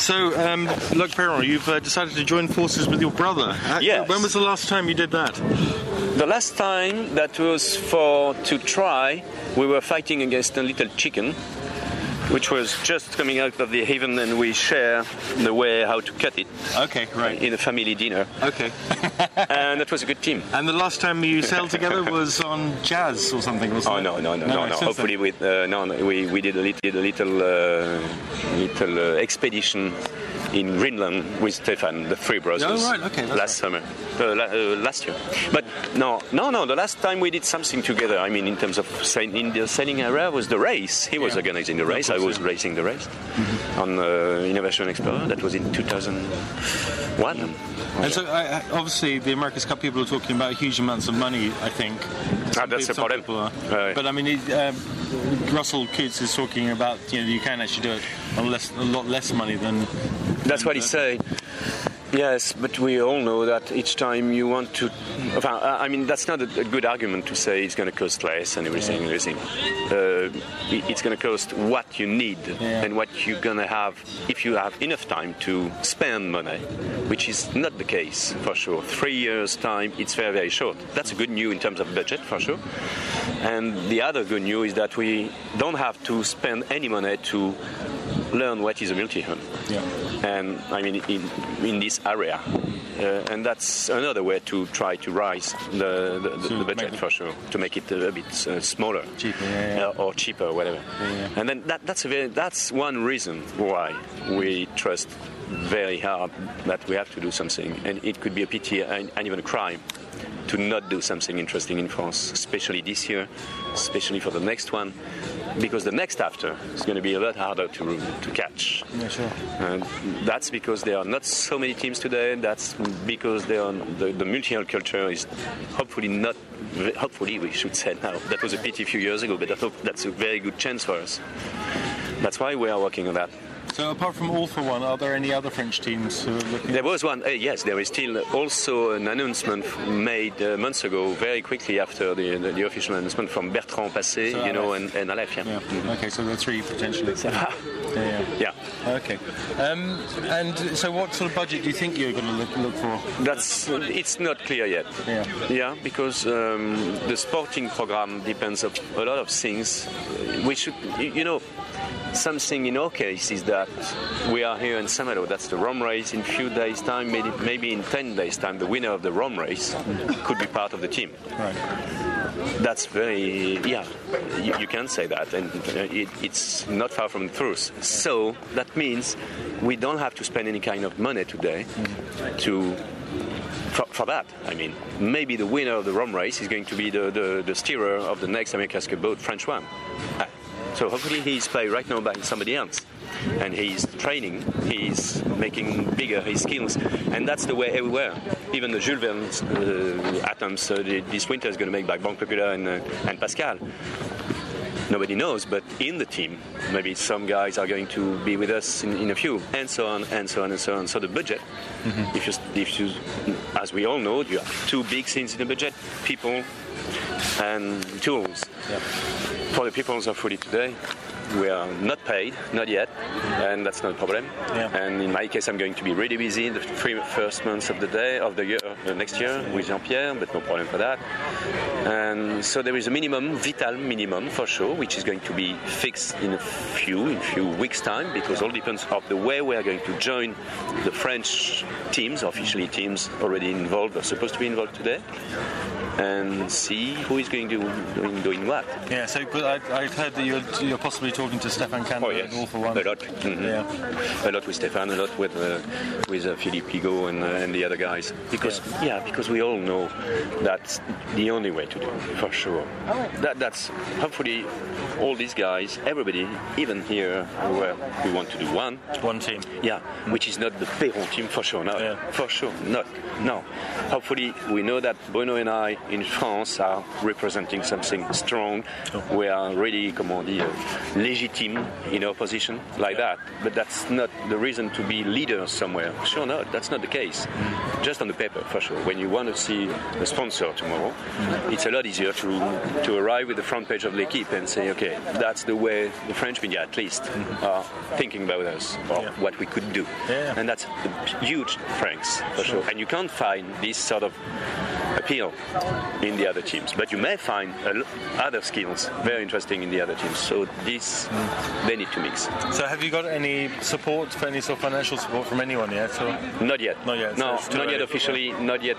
So, Luc Perron, you've decided to join forces with your brother. Yes. When was the last time you did that? The last time that was to try, we were fighting against a little chicken, which was just coming out of the haven, and we share the way how to cut it. Okay, right. In a family dinner. Okay. And that was a good team. And the last time you sailed together was on Jazz or something, wasn't it? No. Hopefully, we did a little expedition in Greenland with Stefan, the three brothers. Oh, right, okay. Last summer, last year. But no. The last time we did something together, I mean, in terms of in the sailing area, was the race. He was organizing the race. I was racing the race on Innovation Explorer. That was in 2001. And so, obviously, the America's Cup people are talking about huge amounts of money, I think. That's the problem. But I mean, Russell Coutts is talking about, you can actually do it on a lot less money than... That's what he's saying. Yes, but we all know that each time you want to... I mean, that's not a good argument to say it's going to cost less and everything. It's going to cost what you need and what you're going to have if you have enough time to spend money, which is not the case, for sure. 3 years' time, it's very, very short. That's a good news in terms of budget, for sure. And the other good news is that we don't have to spend any money to learn what is a multi-hull. Yeah. And I mean, in this area. And that's another way to try to rise the budget, for sure, to make it a bit smaller. Cheaper, or cheaper, whatever. Yeah. And then that's one reason why we trust very hard that we have to do something. And it could be a pity and even a crime to not do something interesting in France, especially this year, especially for the next one, because the next after is going to be a lot harder to catch. Yeah, sure. That's because there are not so many teams today. That's because the multi-hull culture is hopefully we should say now. That was a pity a few years ago, but that's a very good chance for us. That's why we are working on that. So apart from All for One, are there any other French teams who are looking? There was one, yes, there is still also an announcement made months ago, very quickly after the official announcement from Bertrand Passé, and Aleph. Yeah. Okay, so there are three potentially. Yeah. Okay. And so what sort of budget do you think you're going to look for? It's not clear yet. Yeah, because the sporting program depends on a lot of things. We should, something in our case is that we are here in Saint-Malo. That's the Rome race. In a few days' time, maybe in 10 days' time, the winner of the Rome race could be part of the team. Right. That's very, you can say that, and it's not far from the truth. So that means we don't have to spend any kind of money today for that. I mean, maybe the winner of the Rome race is going to be the steerer of the next America's Cup boat, French one. So hopefully he's played right now by somebody else. And he's training, he's making bigger his skills. And that's the way everywhere. Even the Jules Verne atoms this winter is going to make by Banque Populaire and Pascal. Nobody knows, but in the team, maybe some guys are going to be with us in a few, and so on, and so on, and so on. So the budget, if you, as we all know, you have two big things in the budget: people and tools. Yeah. For the people of Fully today, we are not paid, not yet, and that's not a problem. Yeah. And in my case, I'm going to be really busy in the 3 first months of the year, next year, with Jean-Pierre, but no problem for that. And so there is a vital minimum for sure, which is going to be fixed in a few weeks' time, because all depends on the way we are going to join the French teams, officially teams already involved or supposed to be involved today, and see who is going to doing what. Yeah, so I've heard that you're possibly talking to Stefan Kander yes. All for One. A lot. Mm-hmm. Yeah. A lot with Stefan, a lot with Philippe Pigot and the other guys. Because we all know that's the only way to do it, for sure. That's hopefully all these guys, everybody, even here where we want to do one team. Yeah, which is not the Perron team, for sure. No, for sure, not. No. Hopefully we know that Bruno and I in France are representing something strong. We are really, legitimate in our position like that. But that's not the reason to be leaders somewhere. Sure not. That's not the case. Just on the paper, for sure. When you want to see a sponsor tomorrow, it's a lot easier to arrive with the front page of L'Équipe and say, okay, that's the way the French media at least are thinking about us or what we could do. And that's a huge thanks, for sure. And you can't find this sort of appeal in the other teams, but you may find other skills very interesting in the other teams. So this they need to mix. So have you got any support, any sort of financial support from anyone yet? Or? Not yet. Not yet. No, So not yet officially. Not yet.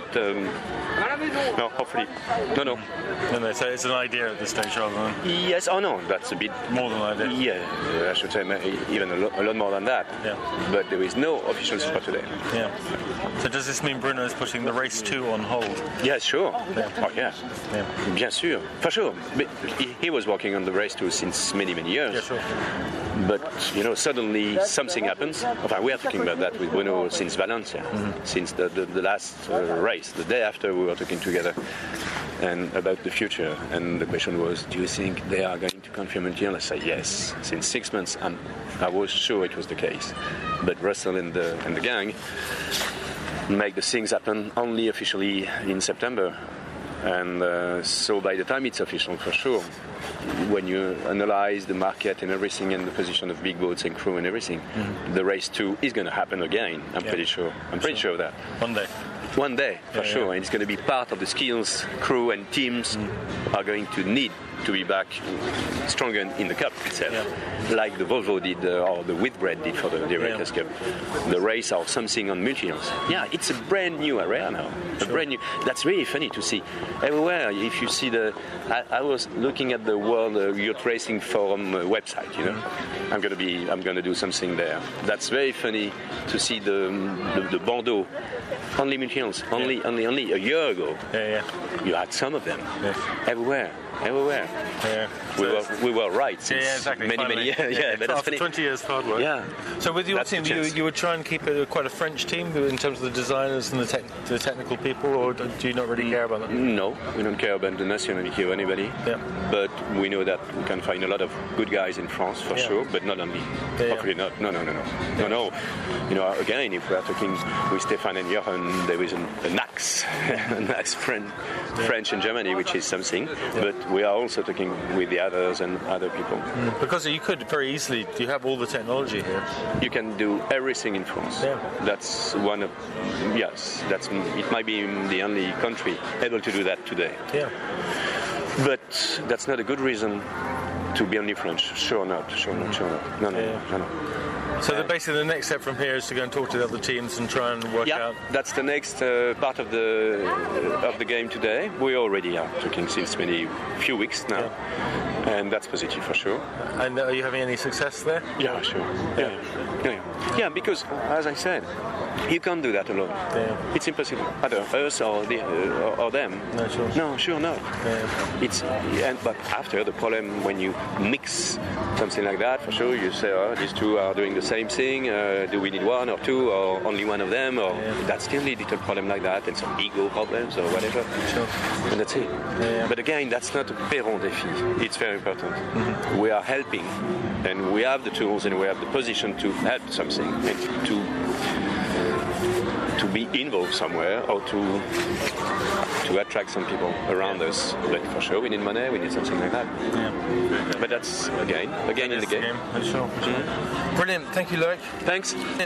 No, hopefully. No. No, so it's an idea at this stage rather than... Yes. Oh no, that's a bit more than an idea. Yeah, I should say even a lot more than that. Yeah. But there is no official support today. Yeah. So does this mean Bruno is putting the race 2 on hold? Yeah, sure. Yeah. Oh, yeah. Bien sûr. For sure. But he was working on the race 2 since many years. Yeah, sure. But, suddenly something happens. Enfin, we are talking about that with Bruno since Valencia, since the last race, the day after we were talking together, and about the future. And the question was, do you think they are going to confirm Multiens? I say yes. Since 6 months, I was sure it was the case. But Russell and the gang make the things happen only officially in September. And so by the time it's official, for sure, when you analyze the market and everything and the position of big boats and crew and everything, the race 2 is going to happen again. I'm pretty sure. I'm pretty sure of that. One day, for sure. And it's going to be part of the skills, crew and teams are going to need to be back stronger in the Cup itself. Like the Volvo did, or the Whitbread did for the America's Cup. The race or something on Multiens. Yeah, it's a brand new area now. A brand new. That's really funny to see. Everywhere, if you see I was looking at the World Yacht Racing Forum website, I'm going to do something there. That's very funny to see the Bordeaux. Only Multiens, only a year ago. You had some of them. Everywhere. Yeah. We were right since exactly. many years. But that's after funny. 20 years of hard work. Yeah. So with your That's team, the chance. you would try and keep it quite a French team in terms of the designers and the technical people, or do you not really care about that? No, we don't care about the nationality of anybody. But we know that we can find a lot of good guys in France, for sure, but not only. Hopefully not. No. Again, if we are talking with Stefan and Johan, there is an axe, French and Germany, which is something. But we are also talking with the others and other people. Because you could very easily, you have all the technology here. You can do everything in France. That's one of, it might be the only country able to do that today. But that's not a good reason to be only French. Sure not. No. So basically the next step from here is to go and talk to the other teams and try and work out. That's the next part of the game today. We already are talking since few weeks now, and that's positive for sure. And are you having any success there? Yeah, sure. Yeah, because as I said, you can't do that alone. It's impossible. Either us or them. No, sure. No, sure not. But after the problem when you mix something like that, for sure you say, these two are doing the same thing. Do we need one or two or only one of them? Or that's still a little problem like that, and some ego problems or whatever. Sure. And that's it. But again, that's not a Perron défi. It's very important. We are helping, and we have the tools and we have the position to help something and to be involved somewhere or to attract some people around us. But for sure, we need money, we need something like that. But that's again in the game. Sure. Brilliant. Thank you, Loic. Thanks.